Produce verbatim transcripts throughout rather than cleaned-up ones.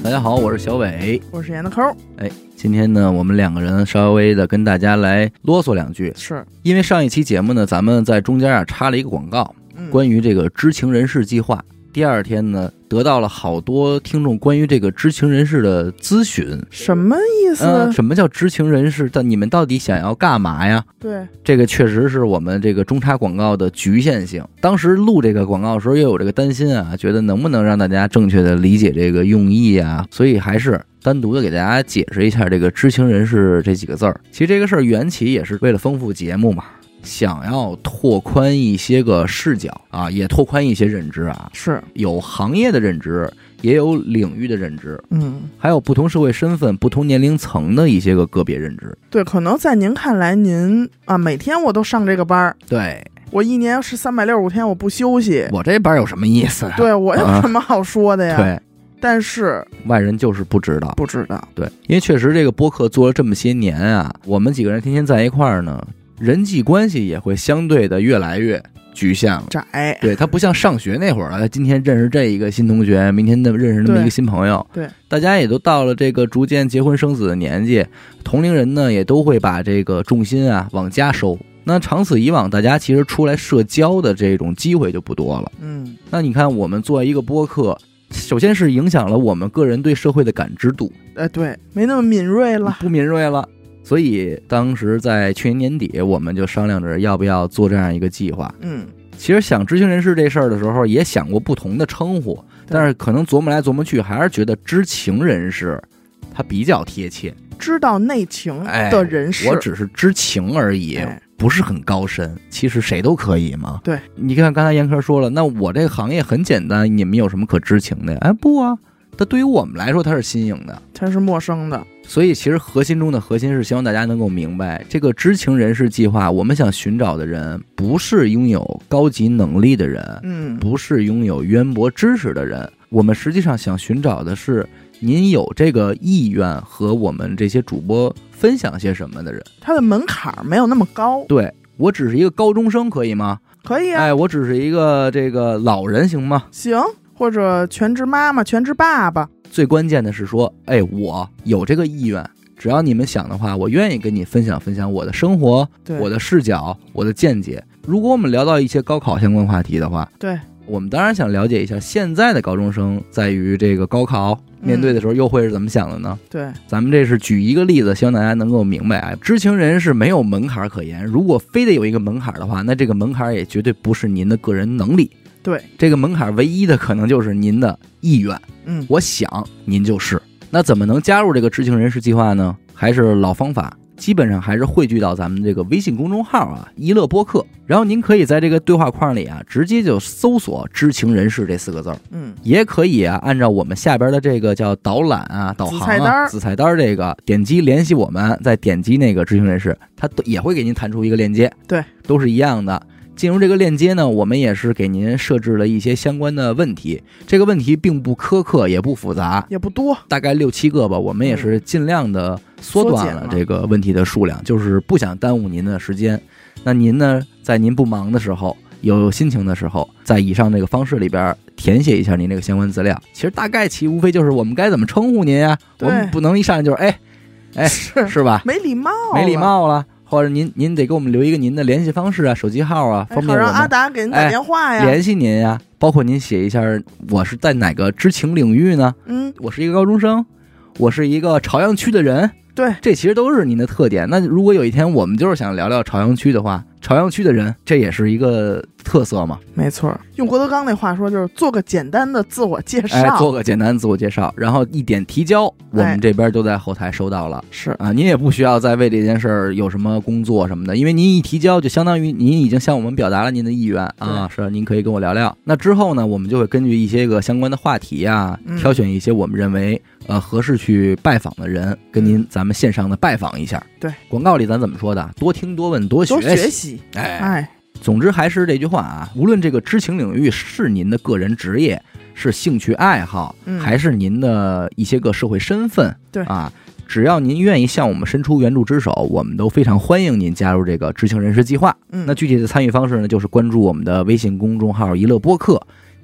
大家好，我是小伟， 我是闫德抠。 哎，今天呢，我们两个人稍微的跟大家来啰嗦两句， 是因为上一期节目呢，咱们在中间啊插了一个广告， 嗯、 关于这个知情人士计划。第二天呢，得到了好多听众关于这个知情人士的咨询。 什么意思、 呃？什么叫知情人士？但你们到底想要干嘛呀？ 对， 这个确实是我们这个中插广告的局限性。当时录这个广告的时候，也有这个担心啊，觉得能不能让大家正确的理解这个用意啊，所以还是单独的给大家解释一下这个知情人士这几个字儿。其实这个事儿缘起也是为了丰富节目嘛。想要拓宽一些个视角啊，也拓宽一些认知啊， 是有行业的认知，也有领域的认知， 嗯， 还有不同社会身份、不同年龄层的一些个个别认知。 对，可能在您看来，您啊每天我都上这个班， 对， 我一年是三百六十五天我不休息， 我这班有什么意思啊？ 对我有什么好说的呀？ 啊、对。 但是外人就是不知道， 不知道。 对，因为确实这个播客做了这么些年啊，我们几个人天天在一块儿呢。人际关系也会相对的越来越局限了， 窄。 对，他不像上学那会儿了，今天认识这一个新同学，明天的认识那么一个新朋友。 对， 大家也都到了这个逐渐结婚生子的年纪，同龄人呢也都会把这个重心啊往家收。那长此以往，大家其实出来社交的这种机会就不多了。 嗯， 那你看，我们做一个播客，首先是影响了我们个人对社会的感知度。 哎，对，没那么敏锐了， 不敏锐了。所以当时在去年年底，我们就商量着要不要做这样一个计划。 嗯， 其实想知情人士这事儿的时候，也想过不同的称呼，但是可能琢磨来琢磨去，还是觉得知情人士它比较贴切。 知道内情的人士， 哎、我只是知情而已， 哎、 不是很高深。其实谁都可以嘛。 对， 你看刚才严科说了，那我这个行业很简单，你们有什么可知情的？哎，不啊，它对于我们来说它是新颖的， 它是陌生的。 所以其实核心中的核心是希望大家能够明白，这个知情人士计划，我们想寻找的人不是拥有高级能力的人， 嗯， 不是拥有渊博知识的人，我们实际上想寻找的是您有这个意愿和我们这些主播分享些什么的人。 他的门槛没有那么高。 对，我只是一个高中生可以吗？ 可以啊。 哎，我只是一个这个老人行吗？ 行，或者全职妈妈、全职爸爸。 最关键的是说，哎，我有这个意愿，只要你们想的话，我愿意跟你分享分享我的生活、我的视角、我的见解。如果我们聊到一些高考相关话题的话， 对， 我们当然想了解一下现在的高中生在于这个高考面对的时候又会是怎么想的呢？ 嗯、对， 咱们这是举一个例子，希望大家能够明白啊，知情人是没有门槛可言。如果非得有一个门槛的话，那这个门槛也绝对不是您的个人能力。 对， 这个门槛唯一的可能就是您的意愿。 嗯， 我想您就是。那怎么能加入这个知情人士计划呢？还是老方法，基本上还是汇聚到咱们这个微信公众号啊，一乐播客。然后您可以在这个对话框里啊，直接就搜索知情人士这四个字。 嗯， 也可以啊，按照我们下边的这个叫导览啊、导航啊、子菜单这个，点击联系我们，再点击那个知情人士，它也会给您弹出一个链接。 对， 都是一样的。进入这个链接呢，我们也是给您设置了一些相关的问题，这个问题并不苛刻，也不复杂， 也不多， 大概六七个吧。我们也是尽量的缩短了这个问题的数量，就是不想耽误您的时间。那您呢，在您不忙的时候，有心情的时候，在以上这个方式里边填写一下您这个相关资料。其实大概其无非就是我们该怎么称呼您呀、啊？我们不能一上来就是哎哎是是吧？ 没礼貌， 没礼貌了。或者您您得给我们留一个您的联系方式啊、手机号啊，方便我们、 哎、让阿达给您打电话呀、 哎、联系您呀。包括您写一下，我是在哪个知情领域呢？ 嗯， 我是一个高中生，我是一个朝阳区的人。 对， 这其实都是您的特点。那如果有一天我们就是想聊聊朝阳区的话，朝阳区的人，这也是一个特色嘛。 没错，用郭德纲那话说，就是做个简单的自我介绍， 哎，做个简单的自我介绍，然后一点提交，我们这边都在后台收到了。 是、 哎、啊，您也不需要再为这件事儿有什么工作什么的，因为您一提交，就相当于您已经向我们表达了您的意愿啊，是您可以跟我聊聊。那之后呢，我们就会根据一些个相关的话题啊， 嗯、 挑选一些我们认为呃合适去拜访的人，跟您咱们线上的拜访一下。 对， 广告里咱怎么说的？多听多问多学习。 多学习， 哎哎。 总之还是这句话啊，无论这个知情领域是您的个人职业，是兴趣爱好， 嗯、 还是您的一些个社会身份， 对啊，只要您愿意向我们伸出援助之手，我们都非常欢迎您加入这个知情人士计划。 嗯， 那具体的参与方式呢，就是关注我们的微信公众号一乐播客，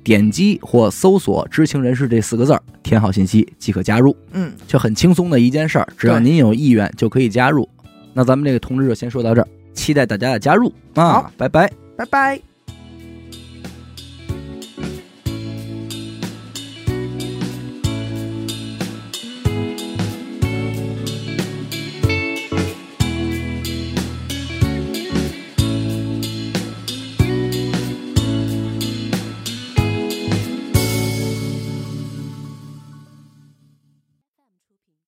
点击或搜索知情人士这四个字儿，填好信息即可加入。 嗯， 就很轻松的一件事儿，只要您有意愿就可以加入。那咱们这个通知就先说到这儿，期待大家的加入啊！拜拜， 拜拜。